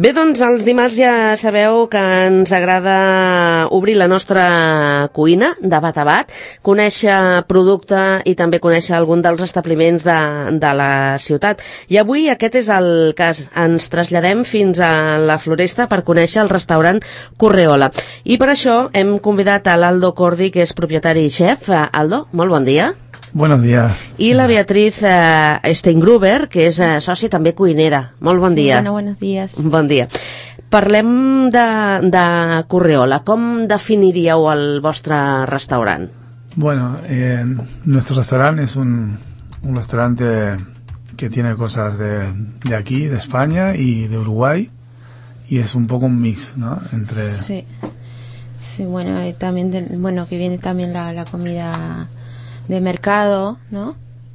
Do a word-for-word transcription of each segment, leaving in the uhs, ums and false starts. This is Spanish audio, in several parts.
Bé, doncs els dimarts ja sabeu que ens agrada obrir la nostra cuina de bat a bat, conèixer producte i també conèixer algun dels establiments de, de la ciutat. I avui aquest és el cas. Ens traslladem fins a la Floresta per conèixer el restaurant Correola. I per això hem convidat a l'Aldo Cordi, que és propietari i xef. Aldo, molt bon dia. Buenos días. I la Beatriz eh, Steingruber, que és eh, sòcia també cuinera. Molt bon sí, dia. Bueno, buenos días. Bon dia. Parlem de, de Correola. Com definiríeu el vostre restaurant? Bueno, eh, nuestro restaurante es un, un restaurante que tiene cosas de, de aquí, de España y de Uruguay, y es un poco un mix, ¿no? Entre... Sí, sí, bueno, y también, de, bueno, que viene también la, la comida de mercado, ¿no?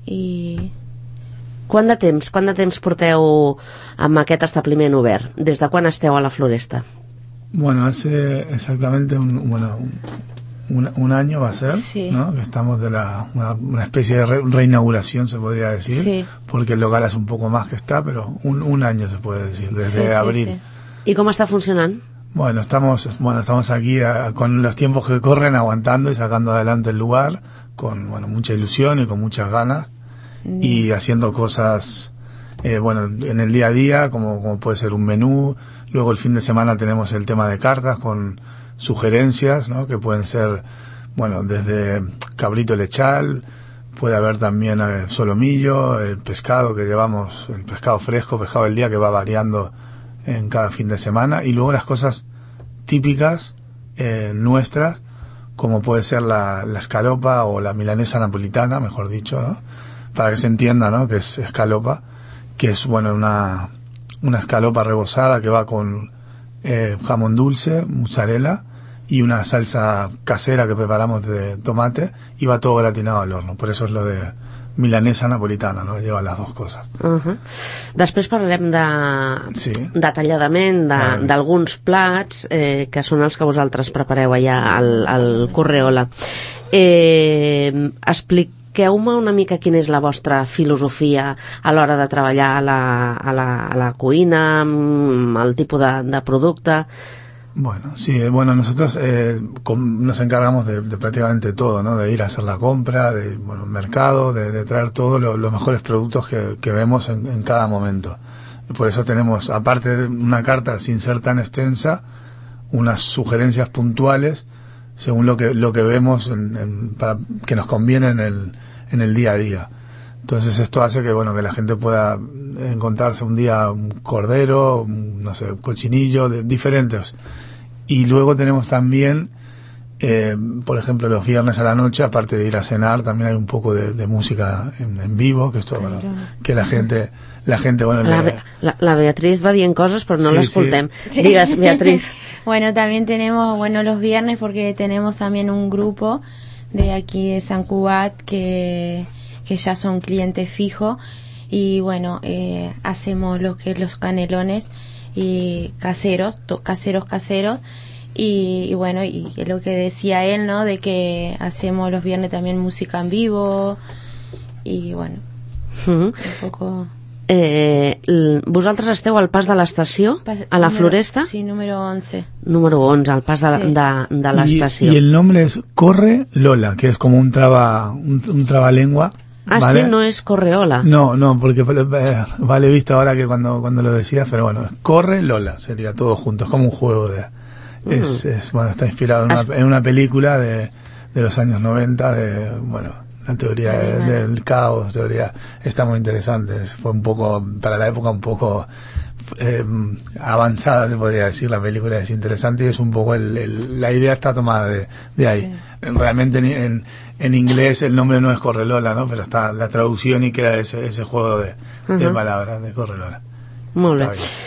I... Quant de temps, quant de temps porteu amb aquest establiment obert? Des de quan esteu a la Floresta? Bueno, hace exactamente un, bueno, un, un año va a ser, sí. ¿no? Que estamos de la, una, una especie de re, reinauguración, se podría decir, sí. Porque el local es un poco más que está, pero un, un año se puede decir, desde sí, abril. Sí, sí. ¿Y cómo está funcionando? Bueno, estamos, bueno, estamos aquí a, con los tiempos que corren, aguantando y sacando adelante el lugar, con bueno mucha ilusión y con muchas ganas, mm. y haciendo cosas eh, bueno en el día a día, como, como puede ser un menú. Luego el fin de semana tenemos el tema de cartas con sugerencias, ¿no? Que pueden ser bueno desde cabrito lechal, puede haber también eh, solomillo, el pescado que llevamos, el pescado fresco, pescado del día, que va variando en cada fin de semana, y luego las cosas típicas eh, nuestras, como puede ser la, la escalopa o la milanesa napolitana, mejor dicho, ¿no? Para que se entienda, ¿no? Que es escalopa, que es, bueno, una, una escalopa rebozada que va con eh, jamón dulce, mozzarella y una salsa casera que preparamos de tomate, y va todo gratinado al horno. Por eso es lo de milanesa napolitana, no? Lleva las dos coses. Uh-huh. Després parlarem de, sí. detalladament de, vale. d'alguns plats eh, que són els que vosaltres prepareu allà al, al Correola. Eh, expliqueu-me una mica quina és la vostra filosofia a l'hora de treballar a la, a la, a la cuina, el tipus de, de producte. Bueno, sí, bueno, nosotros eh, com, nos encargamos de, de prácticamente todo, ¿no? De ir a hacer la compra, de bueno, mercado, de, de traer todos lo, los mejores productos que, que vemos en, en cada momento. Por eso tenemos, aparte de una carta sin ser tan extensa, unas sugerencias puntuales según lo que lo que vemos en, en, para que nos conviene en el en el día a día. Entonces esto hace que bueno que la gente pueda encontrarse un día un cordero, un, no sé, un cochinillo, de, diferentes. Y luego tenemos también, eh, por ejemplo, los viernes a la noche, aparte de ir a cenar, también hay un poco de, de música en, en vivo, que esto, claro. Bueno, que la gente, la gente, bueno, la, le... la, la Beatriz va dient cosas, pero no sí, la escoltem. Sí. Digues, Beatriz. Bueno, también tenemos, bueno, los viernes, porque tenemos también un grupo de aquí de San Cubat que que ya son clientes fijos, y bueno, eh, hacemos lo que es los canelones y caseros, to, caseros caseros, y, y bueno, y lo que decía él, ¿no? De que hacemos los viernes también música en vivo, y bueno, uh-huh. un poco... Eh, vosaltres esteu al pas de l'estació, a la número, Floresta? Sí, número once. Número once, al pas de, sí. de, de l'estació. Y, y el nombre es Correola, que es como un traba, un, un trabalengua. Ah, ¿vale? Sí, no es Correola. No, no, porque eh, vale visto ahora que cuando cuando lo decías, pero bueno, Correola sería todo junto, es como un juego de... Uh-huh. Es, es bueno, está inspirado en una, en una película de, de los años noventa, de, bueno, la teoría de, del caos, teoría, está muy interesante, fue un poco, para la época un poco eh, avanzada, se podría decir, la película es interesante y es un poco, el, el, la idea está tomada de, de ahí. Sí. Realmente en, en, en inglés el nombre no es Correola, ¿no? Pero está la traducción y queda ese, ese juego de, uh-huh. de palabras de Correola. Molt bé.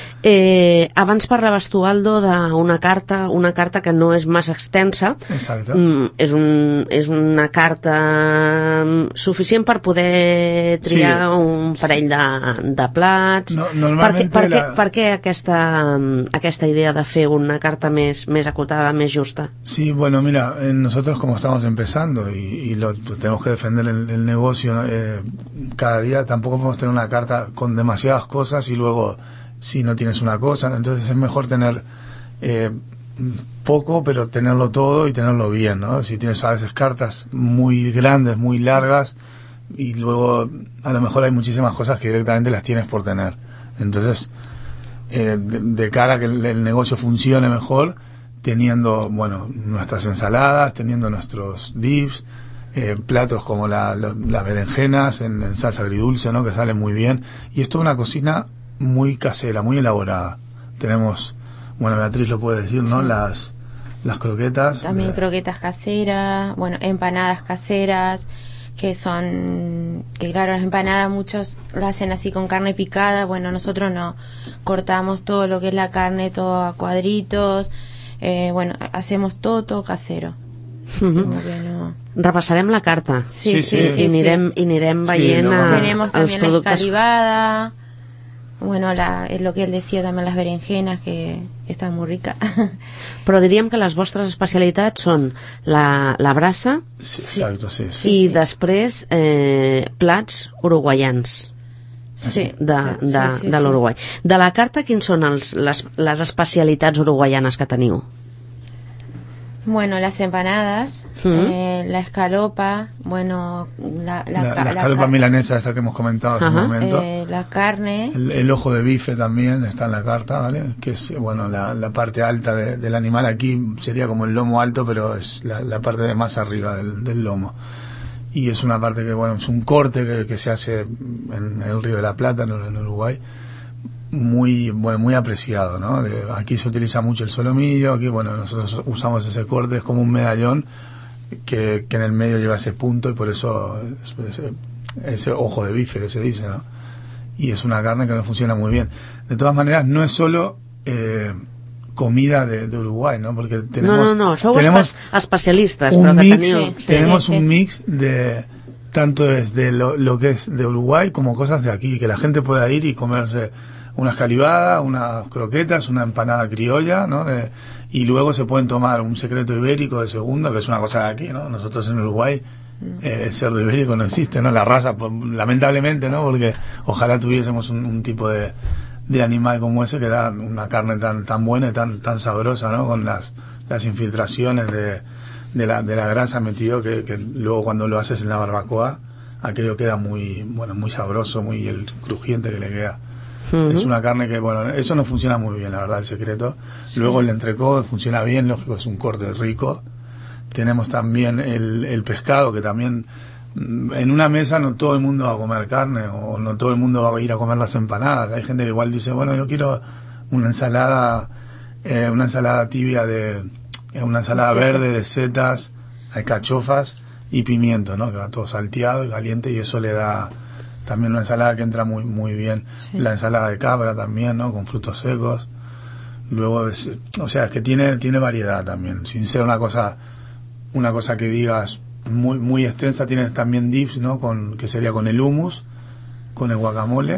Eh, abans parlaves tu, Aldo, d'una carta, una carta que no és massa extensa. Exacte. Mm, és, un, és una carta suficient per poder triar sí. un parell de, de plats. No, normalment per, què, per, la... què, per què aquesta, aquesta idea de fer una carta més, més acotada, més justa? Sí, bueno, mira, nosotros como estamos empezando y, y lo, pues tenemos que defender el, el negocio, ¿no? eh, cada día tampoco podemos tener una carta con demasiadas cosas y luego si no tienes una cosa. Entonces es mejor tener eh, poco, pero tenerlo todo y tenerlo bien, ¿no? Si tienes a veces cartas muy grandes, muy largas, y luego a lo mejor hay muchísimas cosas que directamente las tienes por tener. Entonces, eh, de, de cara a que el, el negocio funcione mejor, teniendo, bueno, nuestras ensaladas, teniendo nuestros dips, eh, platos como la, la, las berenjenas en, en salsa agridulce, ¿no? Que salen muy bien. Y esto es una cocina muy casera, muy elaborada. Tenemos, bueno, Beatriz lo puede decir, ¿no? Sí. Las, las croquetas. También de... croquetas caseras, bueno, empanadas caseras, que son, que claro, las empanadas muchos las hacen así con carne picada, bueno, nosotros no, cortamos todo lo que es la carne, todo a cuadritos, eh, bueno, hacemos todo, todo casero. Uh-huh. Como que no... Repassarem la carta. Sí, sí, sí, sí, sí, i anirem, sí. i anirem veient sí, no, a, tenemos también els productes. La escalivada, bueno, la, es lo que él decía también, las berenjenas, que están muy ricas. Però diríem que les vostres especialitats són la, la brasa, sí, exacto, sí, sí. i després eh, plats uruguaians. Sí, de, sí, de, sí, sí, de l'Uruguai. De la carta, quins són els, les, les especialitats uruguaianes que teniu? Bueno, las empanadas, ¿Mm? eh, la escalopa, bueno, la, la, la, la, la escalopa la, milanesa, esa que hemos comentado hace un momento. Eh, la carne. El, el ojo de bife también está en la carta, ¿vale? Que es, bueno, la, la parte alta de, del animal. Aquí sería como el lomo alto, pero es la, la parte de más arriba del, del lomo. Y es una parte que, bueno, es un corte que, que se hace en el Río de la Plata, en, en Uruguay. Muy, bueno, muy apreciado, ¿no? De, aquí se utiliza mucho el solomillo, aquí, bueno, nosotros usamos ese corte, es como un medallón que, que en el medio lleva ese punto y por eso es, es, ese ojo de bife que se dice, ¿no? Y es una carne que no funciona muy bien. De todas maneras, no es solo eh, comida de, de Uruguay, ¿no? Porque tenemos, no, no, no, sou tenemos especialistas, un pero que mix, teniu, sí, tenemos sí, un mix de tanto desde lo, lo que es de Uruguay como cosas de aquí, que la gente pueda ir y comerse una escalivada, unas croquetas, una empanada criolla, ¿no? De, y luego se pueden tomar un secreto ibérico de segundo, que es una cosa de aquí, ¿no? Nosotros en Uruguay eh, el cerdo ibérico no existe, ¿no? La raza, pues, lamentablemente, ¿no? Porque ojalá tuviésemos un, un tipo de, de animal como ese que da una carne tan tan buena y tan tan sabrosa, ¿no? Con las las infiltraciones de, de la de la grasa metido que, que luego cuando lo haces en la barbacoa aquello queda muy, bueno, muy sabroso, muy el crujiente que le queda. Uh-huh. Es una carne que, bueno, eso no funciona muy bien, la verdad, el secreto. Sí. Luego el entrecot funciona bien, lógico, es un corte rico. Tenemos también el, el pescado, que también en una mesa no todo el mundo va a comer carne, o no todo el mundo va a ir a comer las empanadas. Hay gente que igual dice, bueno, yo quiero una ensalada, eh, una ensalada tibia de, eh, una ensalada sí. verde de setas, alcachofas y pimiento, ¿no? Que va todo salteado y caliente, y eso le da también una ensalada que entra muy muy bien. Sí. La ensalada de cabra también, ¿no? Con frutos secos. Luego, es, o sea, es que tiene tiene variedad también. Sin ser una cosa una cosa que digas muy muy extensa, tienes también dips, ¿no? Con que sería con el hummus, con el guacamole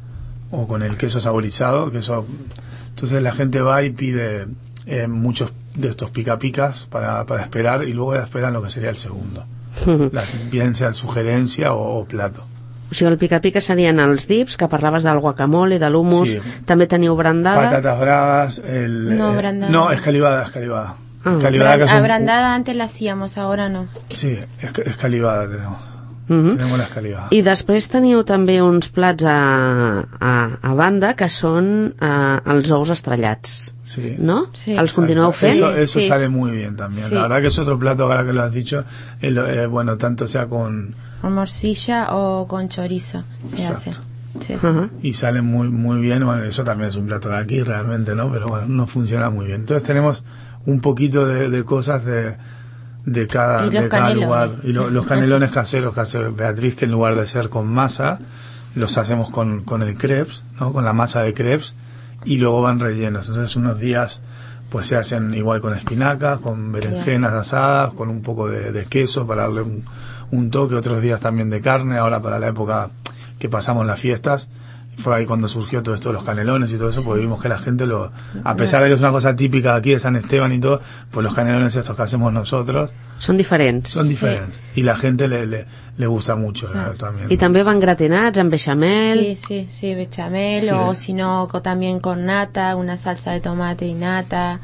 o con el queso saborizado, que eso. Entonces la gente va y pide eh, muchos de estos pica picas para para esperar, y luego ya esperan lo que sería el segundo. La, bien sea sugerencia o, o plato. O sigui, el pica-pica serien els dips, que parlaves del guacamole, de l'humus, sí. També teniu brandada. Patatas bravas, el... No, brandada. No, escalivada, escalivada. Ah, escalivada que son... brandada antes la hacíamos, ahora no. Sí, escalivada tenemos. Uh-huh. Tenemos la escalivada. I després teniu també uns plats a, a, a banda, que són a, els ous estrellats. Sí. ¿No? Sí. ¿Els continueu fent? Eso, eso sí. sale muy bien también. Sí. La verdad que es otro plato, ahora que lo has dicho, eh, eh, bueno, tanto sea con... con morcilla o con chorizo se Exacto. hace. Sí, sí. Uh-huh. Y sale muy muy bien. Bueno, eso también es un plato de aquí realmente, ¿no? Pero bueno, no funciona muy bien. Entonces tenemos un poquito de, de cosas de, de cada, de cada lugar. Y lo, los canelones caseros que hace Beatriz, que en lugar de ser con masa, los hacemos con, con el crepes, ¿no? Con la masa de crepes, y luego van rellenos. Entonces unos días pues se hacen igual con espinacas, con berenjenas yeah. asadas, con un poco de, de queso para darle un un toque, otros días también de carne. Ahora para la época que pasamos las fiestas, fue ahí cuando surgió todo esto de los canelones y todo eso, porque vimos que la gente lo, a pesar de que es una cosa típica aquí de San Esteban y todo, pues los canelones estos que hacemos nosotros són diferents. Son diferentes. Sí. Y la gente le, le, le gusta mucho ah. eh, también. Y también van gratinados en bechamel. Sí, sí, sí, bechamel, sí. O si no, también con nata, una salsa de tomate y nata.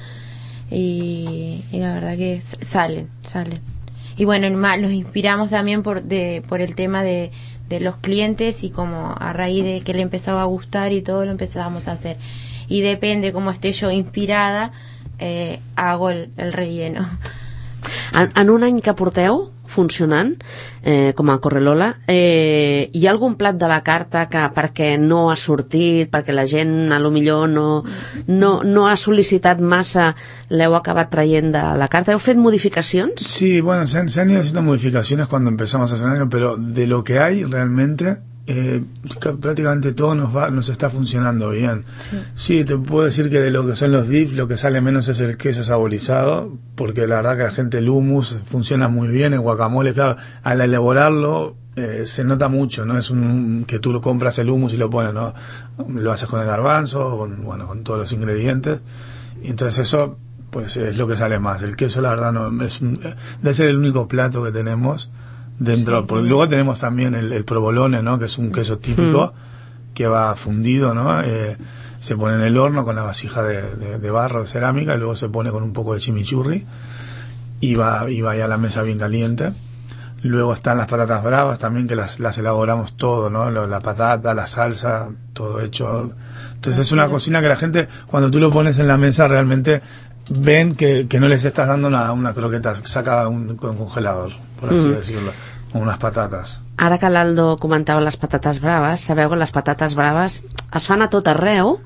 Y, y la verdad que salen, salen. Y bueno, nos inspiramos también por de por el tema de, de los clientes, y como a raíz de que le empezaba a gustar y todo, lo empezamos a hacer. Y depende cómo esté yo inspirada, eh, hago el, el relleno. En, en un any que porteu funcionant eh, com a Correlola, eh, hi ha algun plat de la carta que perquè no ha sortit, perquè la gent a lo millor no, no, no ha sol·licitat massa, l'heu acabat traient de la carta? ¿Heu fet modificacions? Sí, bueno, se han, se han ido haciendo modificaciones cuando empezamos a hacer, pero de lo que hay realmente eh, prácticamente todo nos va, nos está funcionando bien. Sí. Sí, te puedo decir que de lo que son los dips, lo que sale menos es el queso saborizado, porque la verdad que la gente, el hummus funciona muy bien, el guacamole, claro, al elaborarlo eh, se nota mucho, no es un que tú lo compras el hummus y lo pones, no, lo haces con el garbanzo, con, bueno, con todos los ingredientes, y entonces eso pues es lo que sale más. El queso, la verdad, no es un, debe ser el único plato que tenemos dentro, sí, porque luego tenemos también el, el provolone, ¿no? Que es un queso típico mm. que va fundido, ¿no? Eh, se pone en el horno con la vasija de, de, de barro, de cerámica, y luego se pone con un poco de chimichurri y va, y va ya a la mesa bien caliente. Luego están las patatas bravas también, que las, las elaboramos todo, ¿no? La patata, la salsa, todo hecho. Entonces es una cocina que la gente, cuando tú lo pones en la mesa, realmente ven que, que no les estás dando una, una croqueta sacada de un congelador, por así mm. decirlo, con unes patates. Ara que l'Aldo comentava les patates braves, sabeu que les patates braves es fan a tot arreu,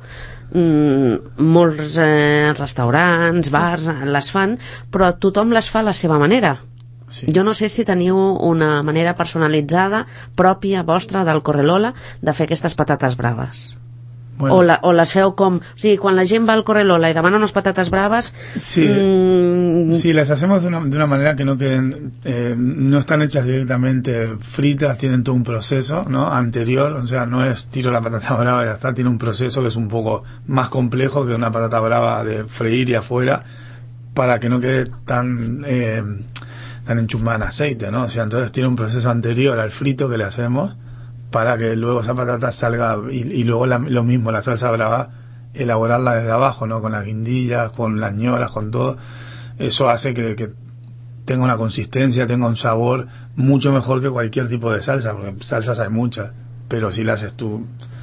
mm, molts eh, restaurants, bars les fan, però tothom les fa a la seva manera. Sí. Jo no sé si teniu una manera personalitzada pròpia vostra del Correlola de fer aquestes patates braves. Bueno, o, la, o les feu com... O sigui, quan la gent va al Correlola y demana unas patatas bravas... Sí, mmm... sí, las hacemos de una, de una manera que no queden... Eh, no están hechas directamente fritas, tienen todo un proceso, ¿no? Anterior, o sea, no es tiro la patata brava y ya está, tiene un proceso que es un poco más complejo que una patata brava de freír y afuera, para que no quede tan... Eh, tan enchumada en aceite, ¿no? O sea, entonces tiene un proceso anterior al frito que le hacemos, para que luego esa patata salga, y, y luego la, lo mismo, la salsa brava, elaborarla desde abajo, ¿no? Con las guindillas, con las ñoras, con todo. Eso hace que, que tenga una consistencia, tenga un sabor mucho mejor que cualquier tipo de salsa, porque salsas hay muchas, pero si la haces tú,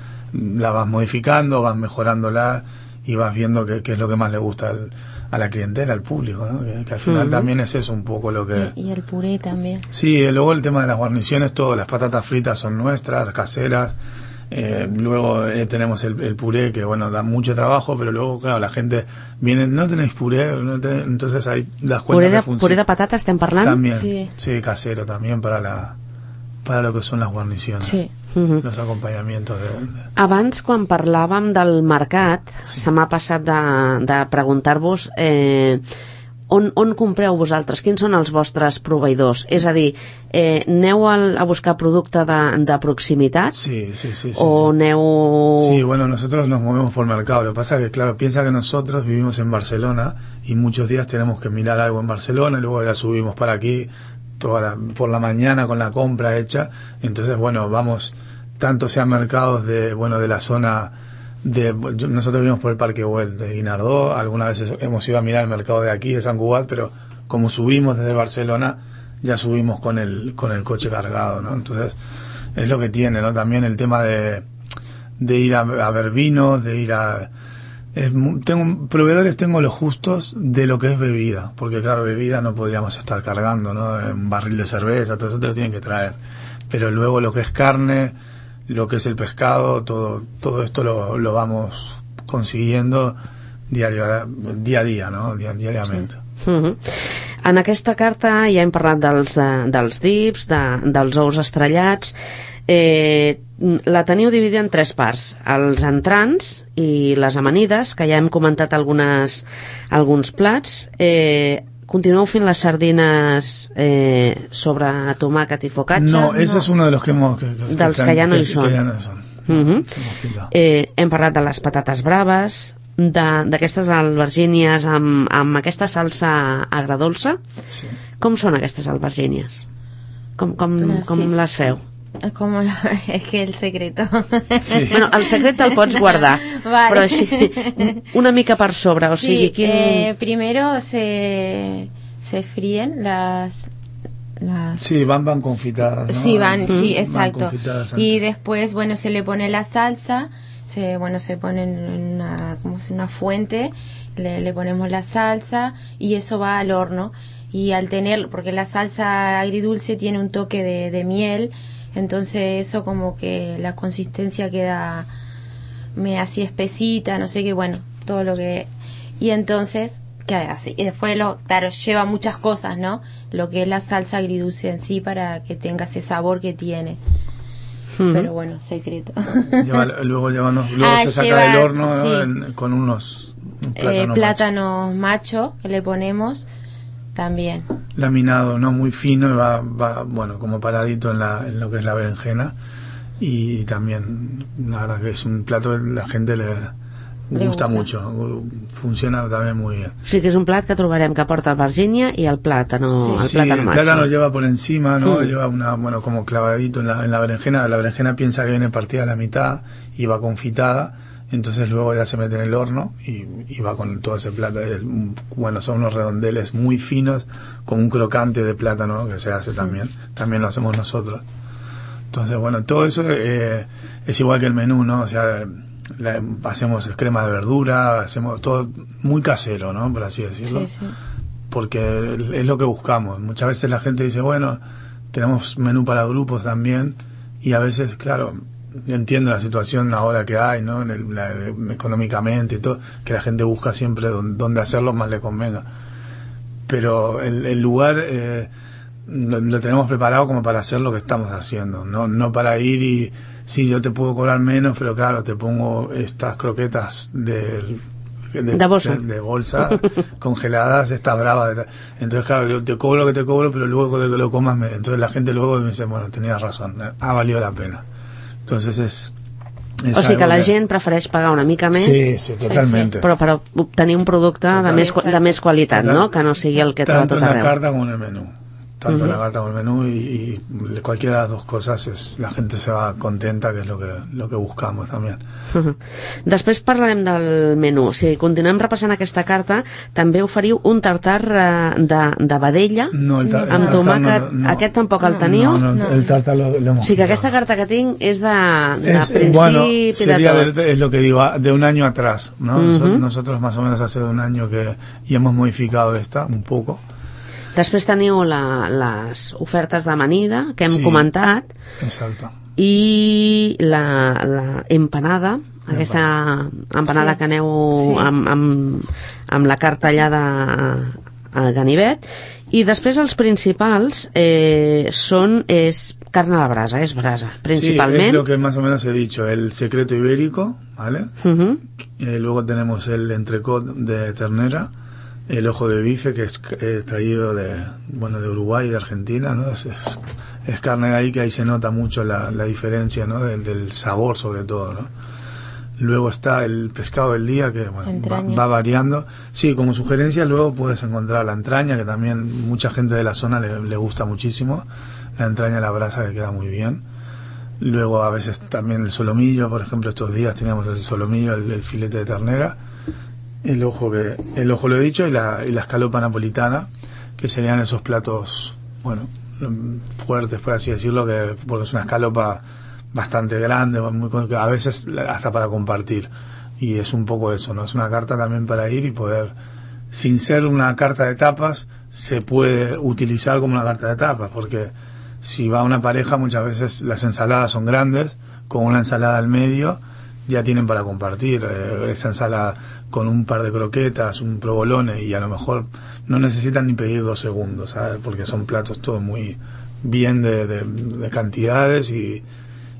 la vas modificando, vas mejorándola y vas viendo qué es lo que más le gusta al, a la clientela, al público, ¿no? Que, que al final uh-huh. también es eso un poco lo que... Y, y el puré también. Sí, luego el tema de las guarniciones, todo, las patatas fritas son nuestras, caseras, eh, luego eh, tenemos el, el puré, que bueno, da mucho trabajo, pero luego, claro, la gente viene, no tenéis puré, no te, entonces ahí das cuenta puré de, que funciona. ¿Puré de patatas estem parlant? También, sí. sí, casero también para la para lo que son las guarniciones. Sí. Uh-huh. Los acompanyamientos de, de... Abans, quan parlàvem del mercat, sí. se m'ha passat de, de preguntar-vos eh, on, on compreu vosaltres, quins són els vostres proveïdors, és a dir, eh, aneu al, a buscar producte de, de proximitat sí, sí, sí, sí, o sí. aneu... Sí, bueno, nosotros nos movemos por mercado, lo que pasa es que, claro, piensa que nosotros vivimos en Barcelona y muchos días tenemos que mirar algo en Barcelona y luego ya subimos para aquí toda la, por la mañana con la compra hecha, entonces bueno, vamos, tanto sean mercados de, bueno, de la zona de, nosotros vivimos por el Parque Güell de Guinardó, algunas veces hemos ido a mirar el mercado de aquí, de Sant Cugat, pero como subimos desde Barcelona, ya subimos con el, con el coche cargado, ¿no? Entonces, es lo que tiene, ¿no? También el tema de, de ir a, a ver vinos, de ir a, Es, tengo proveedores, tengo los justos de lo que es bebida, porque claro, bebida no podríamos estar cargando, ¿no? Un barril de cerveza, todo eso te lo tienen que traer, pero luego lo que es carne, lo que es el pescado, todo todo esto lo, lo vamos consiguiendo diario, día a día, ¿no? Día, diariamente. Sí. Uh-huh. En aquesta carta ja hem parlat dels, de, dels dips, de, dels ous estrellats. Eh, la teniu dividida en tres parts, els entrants i les amanides, que ja hem comentat algunes, alguns plats. Eh, continueu fent les sardines eh, sobre tomàquet i focaccia? No, ese no. es uno de los que hemos que, que, dels que, que ja no hi són. Que ja no son. Uh-huh. Eh, hem parlat de les patates braves, d'aquestes albergínies amb, amb aquesta salsa agradolça. Sí. Com són aquestes albergínies? Com, com, No, com sí, les feu? Como lo, es que el secreto. Sí. Bueno, el secret te'l pots guardar, Vale. però així, una mica per sobre, o Sí, sigui, quin... eh, primero se, se fríen las... las Sí, van, van confitadas, ¿no? Sí, van, sí, Van exacto. confitadas antes. Y después, bueno, se le pone la salsa, se, bueno, se pone en una, como si una fuente, le, le ponemos la salsa y eso va al horno. Y al tener, porque la salsa agridulce tiene un toque de, de miel, entonces eso como que la consistencia queda me así espesita, no sé qué, bueno, todo lo que... Y entonces queda así. Y después, lo, claro, lleva muchas cosas, ¿no? Lo que es la salsa agridulce en sí para que tenga ese sabor que tiene. Uh-huh. Pero bueno, secreto. Lleva, luego llevanos, luego ah, se saca lleva, del horno, sí. ¿no? en, con unos plátanos, eh, macho. plátanos macho que le ponemos también. Laminado, no muy fino, y va, va bueno, como paradito en, la, en lo que es la berenjena. Y también, la verdad que es un plato que la gente le, le gusta, gusta mucho, funciona también muy bien. Sí, que es un plat que trobarem que porta albergínia y el plátano, sí, el sí, plátano el macho. plátano lleva por encima, ¿no? Mm. Lleva una, bueno, como clavadito en la, en la berenjena. La berenjena piensa que viene partida a la mitad y va confitada, entonces luego ya se mete en el horno y, y va con todo ese plátano. Bueno, son unos redondeles muy finos con un crocante de plátano que se hace también, mm. también lo hacemos nosotros. Entonces, bueno, todo eso eh, es igual que el menú, ¿no? O sea, la, hacemos crema de verdura, hacemos todo muy casero, ¿no? Por así decirlo. Sí, sí. Porque es lo que buscamos. Muchas veces la gente dice, bueno, tenemos menú para grupos también, y a veces, claro, entiendo la situación ahora que hay, ¿no? En el, la, económicamente y todo, que la gente busca siempre donde, donde hacerlo más le convenga. Pero el, el lugar... Eh, Lo, lo tenemos preparado como para hacer lo que estamos haciendo, no no para ir y sí, yo te puedo cobrar menos, pero claro, te pongo estas croquetas de de, de bolsa, de, de bolsa congeladas, estas bravas, de, entonces claro, yo te cobro lo que te cobro, pero luego de que lo comas, me, entonces la gente luego me dice, bueno, tenías razón, ha valido la pena. Entonces es o sigui que la que... gent prefereix pagar una mica més, sí, sí, totalmente, però per obtenir un producte de més, de més qualitat, Total, no? Que no sigui el que troba tot arreu. Tanto en la carta como en el menú. Tanto uh-huh. la carta como el menú, y, y cualquiera de las dos cosas es, la gente se va contenta, que es lo que, lo que buscamos también. Uh-huh. Després parlarem del menú. Si continuem repassant aquesta carta, també oferiu un tartar uh, de, de vedella no, el tar- amb el tomàquet. No, no. Aquest tampoc el teniu? No, no, el tartar lo, lo hemos O sigui que aquesta carta que tinc és de, de es, principi bueno, de sería tot. De, es lo que digo, de un año atrás, ¿no? Uh-huh. Nosotros, nosotros más o menos hace un año que y hemos modificado esta un poco. Després teniu la, les ofertes d'amanida que hem sí, comentat. Exacte. I la, la empanada, aquesta empanada sí. que aneu sí. amb, amb, amb la carta tallada a, a ganivet. I després els principals eh, són és carn a la brasa, és brasa principalment. Sí, es lo que más o menos he dicho, el secreto ibérico, ¿vale? Uh-huh. Eh, luego tenemos el entrecot de ternera, el ojo de bife, que es eh, traído de bueno de Uruguay y de Argentina, ¿no? Es, es, es carne de ahí, que ahí se nota mucho la, la diferencia, ¿no? Del, del sabor, sobre todo, ¿no? Luego está el pescado del día, que bueno, va, va variando. Sí, como sugerencia luego puedes encontrar la entraña, que también mucha gente de la zona le, le gusta muchísimo. La entraña a la brasa, que queda muy bien. Luego a veces también el solomillo, por ejemplo, estos días teníamos el solomillo, el, el filete de ternera. El ojo que el ojo lo he dicho, y la, y la escalopa napolitana, que serían esos platos, bueno, fuertes, por así decirlo, que porque es una escalopa bastante grande, muy, a veces hasta para compartir, y es un poco eso, ¿no? Es una carta también para ir y poder, sin ser una carta de tapas, se puede utilizar como una carta de tapas, porque si va una pareja, muchas veces las ensaladas son grandes, con una ensalada al medio ya tienen para compartir, eh, esa ensalada con un par de croquetas, un provolone, y a lo mejor no necesitan ni pedir dos segundos, ¿sabes? Porque son platos todos muy bien de, de, de cantidades, y,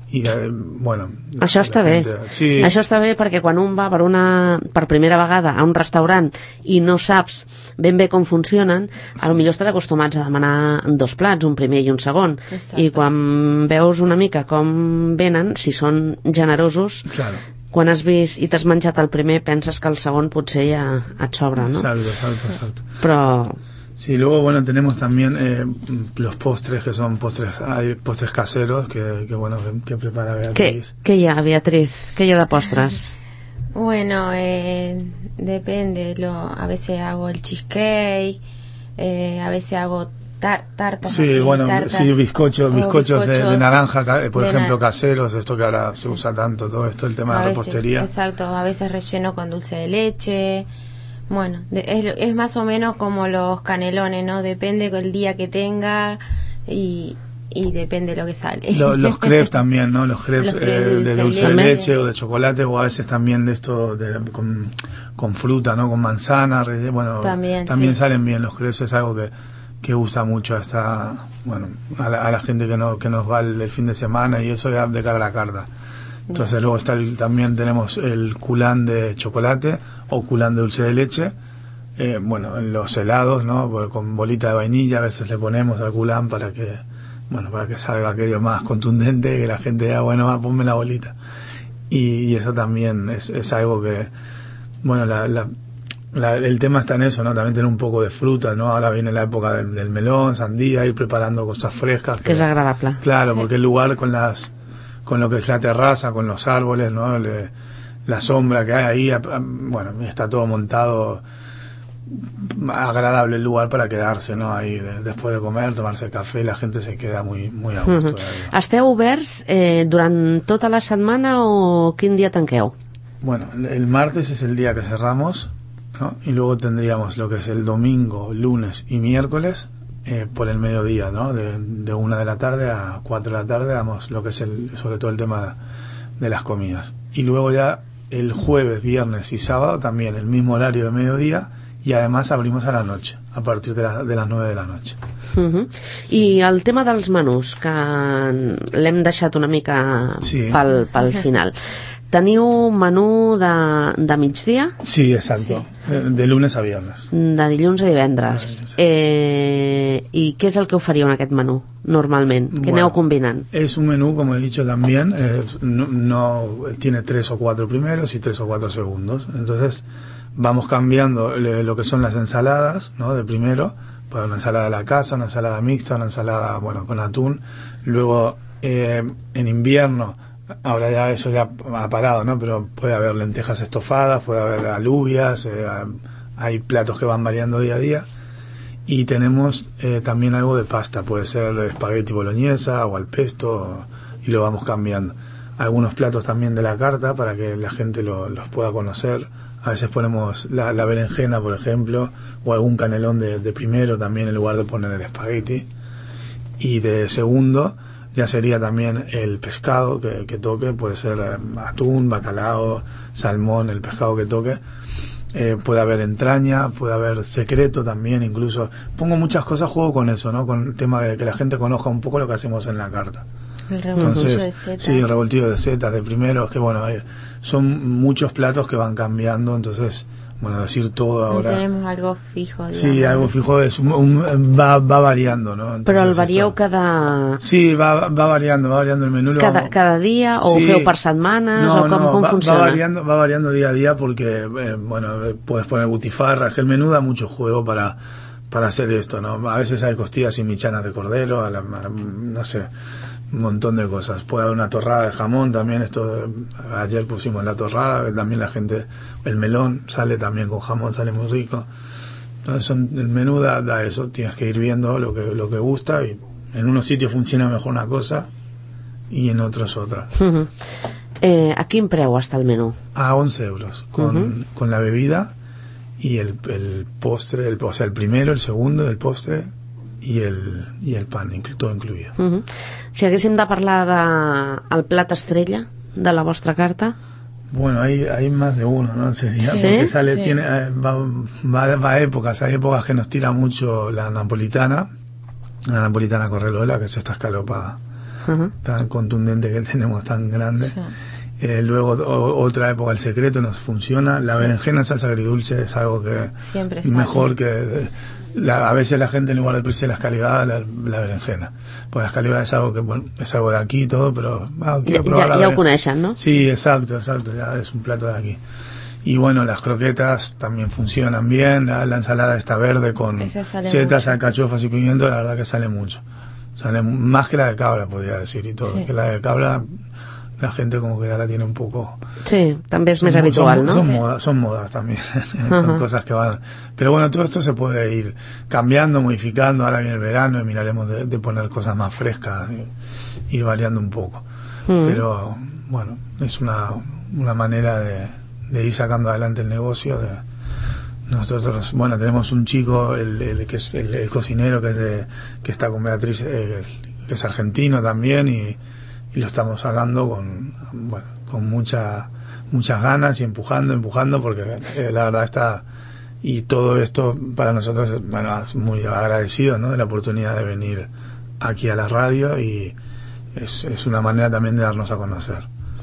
i eh, bueno, això està bé, sí. Això està bé perquè quan un va per una per primera vegada a un restaurant i no saps ben bé com funcionen, sí. A lo millor estàs acostumats a demanar dos plats, un primer i un segon. Exacte. I quan veus una mica com venen, si són generosos, claro. Quan has vist i t'has menjat el primer penses que el segon potser ja et sobra, ¿no? Exacto, exacto, exacto. Però sí, luego bueno, tenemos también eh, los postres que son postres, hay postres caseros que, que bueno, que, que prepara Beatriz. ¿Qué, ¿Qué hi ha, Beatriz? ¿Qué hi ha de postres? Bueno, eh, depende, lo, a veces hago el cheesecake, eh, a veces hago tar, tartas. Sí, aquí, bueno, tartas, sí, bizcochos, bizcochos, bizcochos de, de naranja, por de ejemplo, na caseros, esto que ahora se usa tanto, todo esto, el tema a de veces, repostería. Exacto, a veces relleno con dulce de leche. Bueno, de, es, es más o menos como los canelones, ¿no? Depende del día que tenga y, y depende de lo que sale. Lo, los crepes también, ¿no? Los crepes, los crepes eh, de dulce de leche o de chocolate, o a veces también de esto de, con, con fruta, ¿no? Con manzana, bueno, también, también sí. Salen bien los crepes, es algo que, que gusta mucho a esta, bueno, a la, a la gente que, no, que nos va el, el fin de semana, y eso ya de cara a la carta. Entonces yeah. Luego está el, también tenemos el culán de chocolate o culán de dulce de leche, eh, bueno, en los helados, ¿no? Con bolita de vainilla a veces le ponemos al culán para que, bueno, para que salga aquello más contundente, que la gente diga, bueno, va, ponme la bolita. Y, y eso también es, es algo que, bueno, la, la, la, el tema está en eso, ¿no? También tener un poco de fruta, ¿no? Ahora viene la época del, del melón, sandía, ir preparando cosas frescas. Que, que es agradable. Claro, sí. Porque el lugar con las con lo que es la terraza, con los árboles, ¿no? Le, la sombra que hay ahí, bueno, está todo montado, agradable el lugar para quedarse, ¿no? Ahí de, después de comer, tomarse café, la gente se queda muy, muy a gusto. Uh-huh. Esteu oberts eh, durant tota la setmana o quin dia tanqueu? Bueno, el martes es el día que cerramos, ¿no? Y luego tendríamos lo que es el domingo, lunes y miércoles, Eh, por el mediodía, ¿no? De, de una de la tarde a cuatro de la tarde damos lo que es el, sobre todo el tema de las comidas. Y luego ya el jueves, viernes y sábado también el mismo horario de mediodía, y además abrimos a la noche, a partir de, la, de las nueve de la noche. Uh-huh. Sí. I el tema dels menús, que l'hem deixat una mica sí. pel, pel final. Teniu menú de, de migdia? Sí, exacto. Sí, sí, sí. De lunes a viernes. De dilluns a divendres. Sí. Eh, I què és el que oferiu en aquest menú, normalment? Què bueno, aneu combinant? Es un menú, como he dicho también, eh, no, no tiene tres o cuatro primeros y tres o cuatro segundos. Entonces vamos cambiando le, lo que son las ensaladas, ¿no? De primero, para una ensalada de la casa, una ensalada mixta, una ensalada, bueno, con atún. Luego, eh, en invierno, ahora ya eso ya ha parado, ¿no? Pero puede haber lentejas estofadas, puede haber alubias, eh, hay platos que van variando día a día. Y tenemos eh, también algo de pasta, puede ser espagueti boloñesa o al pesto, y lo vamos cambiando. Algunos platos también de la carta para que la gente lo, los pueda conocer. A veces ponemos la, la berenjena, por ejemplo, o algún canelón de, de primero también en lugar de poner el espagueti. Y de segundo ya sería también el pescado que, que toque, puede ser eh, atún, bacalao, salmón, el pescado que toque. Eh, puede haber entraña, puede haber secreto también, incluso pongo muchas cosas, juego con eso, ¿no? Con el tema de que la gente conozca un poco lo que hacemos en la carta. El revoltillo de setas. Sí, el revoltillo de setas de primero, es que bueno, hay, son muchos platos que van cambiando, entonces bueno, decir todo ahora. No tenemos algo fijo, digamos. Sí, algo fijo es un, un, va, va variando, ¿no? Entonces, però el varieu esto, cada... Sí, va, va variando, va variando el menú. Cada, vamos... cada dia o sí. Ho feu per setmanes no, o com, no, com va, funciona? Va variando, va variando día a día porque, eh, bueno, puedes poner butifarra, que el menú da mucho juego para, para hacer esto, ¿no? A veces hay costillas y michanas de cordero, a la, a, no sé, un montón de cosas. Puede haber una torrada de jamón también, esto ayer pusimos la torrada, que también la gente, el melón sale también con jamón, sale muy rico. Entonces son, el menú da, da eso, tienes que ir viendo lo que lo que gusta, y en unos sitios funciona mejor una cosa y en otros otra. Uh-huh. eh, ¿A quin preu està el menú? A once euros, con, uh-huh. con la bebida y el, el postre, el, o sea, el primero, el segundo, el postre i el, i el pan, tot incluït. Uh-huh. Si haguéssim de parlar de el plat estrella de la vostra carta. Bueno, hay, hay más de uno, ¿no? Sería, ¿Sí? Porque sale, sí. tiene, va, va, va a épocas, hay épocas que nos tira mucho la napolitana, la napolitana correlola, que es esta escalopa uh-huh. tan contundente que tenemos, tan grande. Sí. Eh, luego o, otra época el secreto nos funciona. La sí. berenjena en salsa agridulce es algo que siempre mejor que la, a veces la gente en lugar de pedirse la escalivada la, la berenjena, pues la escalivada es algo que bueno, es algo de aquí y todo, pero ah, quiero ja, probar ja, ja ho coneixen, ¿no? Sí, exacto, exacto, ya es un plato de aquí. Y bueno, las croquetas también funcionan bien. La, la ensalada está verde con setas, alcachofas y pimiento, la verdad que sale mucho, sale más que la de cabra, podría decir, y todo, sí. que la de cabra la gente como que ya la tiene un poco... Sí, també és son, més habitual, son, ¿no? Son, sí. modas, son modas también, uh-huh. son cosas que van... Pero bueno, todo esto se puede ir cambiando, modificando, ahora viene el verano y miraremos de, de poner cosas más frescas, y, ir variando un poco. Uh-huh. Pero bueno, es una, una manera de, de ir sacando adelante el negocio. De, nosotros, bueno, tenemos un chico, el, el que es el, el cocinero que es de, que está con Beatriz, eh, que es argentino también, y y lo estamos sacando con bueno con mucha muchas ganas y empujando empujando porque eh, la verdad está, y todo esto para nosotros bueno, es muy agradecido, ¿no?, de la oportunidad de venir aquí a la radio, y es, es una manera también de darnos a conocer.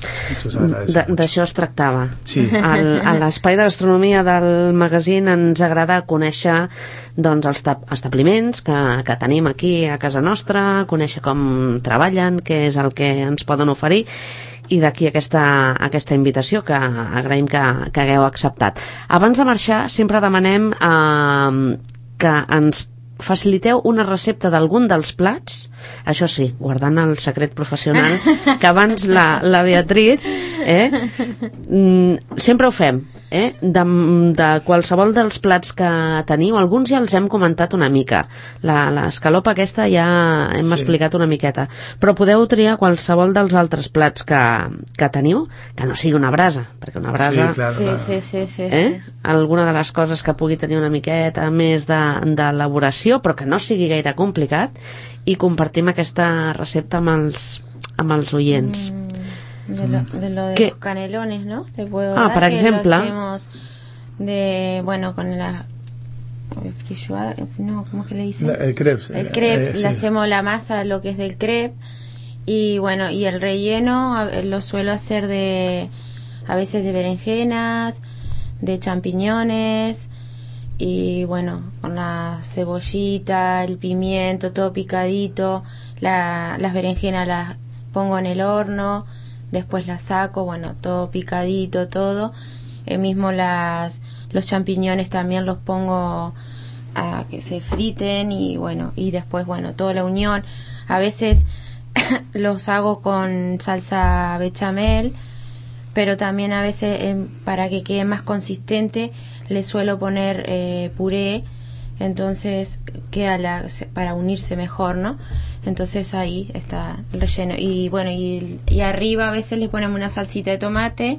D'això es tractava. Sí. Al, a l'espai de gastronomia del magazín ens agrada conèixer doncs, els establiments que, que tenim aquí a casa nostra, conèixer com treballen, què és el que ens poden oferir, i d'aquí aquesta, aquesta invitació que agraïm que, que hagueu acceptat. Abans de marxar sempre demanem eh, que ens faciliteu una recepta d'algun dels plats, això sí, guardant el secret professional que abans la, la Beatriz eh, sempre ho fem eh, de, de qualsevol dels plats que teniu. Alguns ja els hem comentat una mica, la, l'escalopa aquesta ja hem sí. explicat una miqueta, però podeu triar qualsevol dels altres plats que, que teniu, que no sigui una brasa, perquè una brasa sí, claro, sí, claro. sí, sí, sí, eh, alguna de les coses que pugui tenir una miqueta més de, d'elaboració, però que no sigui gaire complicat, i compartim aquesta recepta amb els, amb els oients. Mm. De lo, de lo de ¿Qué? Los canelones, ¿no? Te puedo ah, dar por ejemplo. Lo hacemos de, bueno, con la frilloada, no, ¿cómo es que le dicen? La, el crepe. El crepe, eh, le sí. hacemos la masa, lo que es del crepe, y bueno, y el relleno a, lo suelo hacer de, a veces de berenjenas, de champiñones, y bueno, con la cebollita, el pimiento, todo picadito, la, las berenjenas las pongo en el horno, después las saco, bueno, todo picadito, todo, eh, mismo las los champiñones también los pongo a que se friten, y bueno, y después, bueno, toda la unión. A veces los hago con salsa bechamel, pero también a veces eh, para que quede más consistente le suelo poner eh, puré, entonces queda la, para unirse mejor, ¿no? Entonces ahí está el relleno, y bueno, y, y arriba a veces le ponemos una salsita de tomate,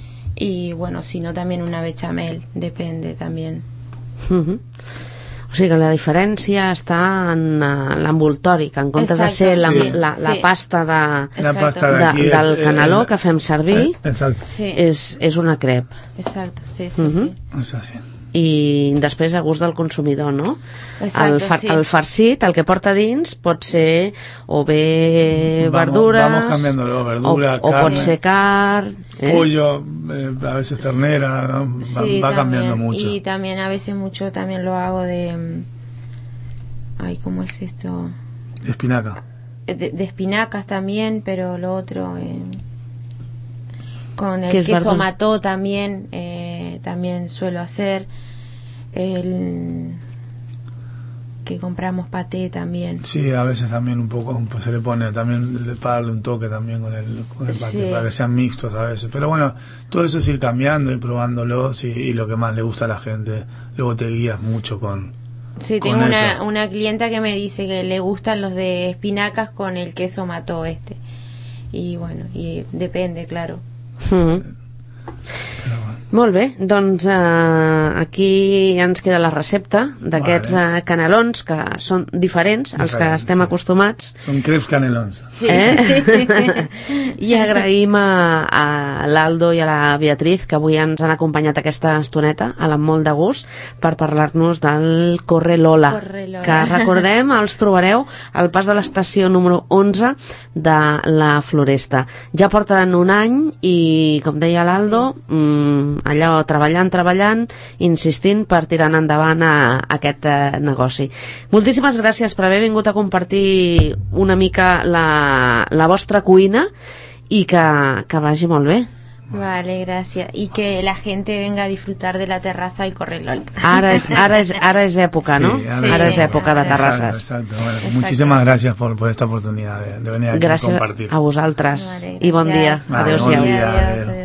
y bueno, si no también una bechamel, depende también. Uh-huh. O sigui que la diferència està en uh, l'envoltori, que en comptes de ser la, sí. la, la sí. pasta, de, la pasta de, del és, caneló eh, que fem servir eh, exacte. Sí. és, és una crep. Exacto, sí, sí, Uh-huh. sí. És així. I després a gust del consumidor, no? Exacto, el, far, sí. el farcit, el que porta dins pot ser o bé vamos, verdures vamos cambiándolo, verdura, o, o carne, pot ser carn, eh? pollo, eh, a veces ternera, ¿no? Va, Sí, va también, cambiando mucho. y también a veces mucho también lo hago de, ay, ¿cómo es esto? De espinaca. De, de espinacas también, pero lo otro eh, con el ¿Qué es queso verdura? mató también eh, también suelo hacer el que compramos paté también. Sí, a veces también un poco pues se le pone también para darle un toque también con el con el paté, Sí. para que sean mixtos a veces. Pero bueno, todo eso es ir cambiando y probándolos, y, y lo que más le gusta a la gente. Luego te guías mucho con Sí, con tengo una, eso. una clienta que me dice que le gustan los de espinacas con el queso mató este. Y bueno, y depende, claro. Uh-huh. Pero bueno. Molt bé, doncs eh, aquí ens queda la recepta d'aquests vale. eh, canelons que són diferents, diferents als que estem sí. acostumats. Són creps canelons. Sí, eh? sí. I agraïm a, a l'Aldo i a la Beatriz que avui ens han acompanyat aquesta estoneta amb molt de gust per parlar-nos del Corre Lola, Corre Lola, que recordem, els trobareu al pas de l'estació número onze de la Floresta. Ja porten un any i, com deia l'Aldo, sí. mmm, allò, treballant, treballant, insistint per tirar endavant a, a aquest eh, negoci. Moltíssimes gràcies per haver vingut a compartir una mica la, la vostra cuina i que, que vagi molt bé. Vale, gracias. Y que la gente venga a disfrutar de la terraza y Corre Lola. Ara és, ara és, ara és època, ¿no? Sí, ara, ara és època de terrasses. Exacto, exacto. Bueno, exacto. Muchísimas gracias por, por esta oportunidad de, de venir aquí gràcies a compartir. A vosaltres. Vale, i bon dia. Vale, Adéu-siau. bon dia. Adiós, adiós.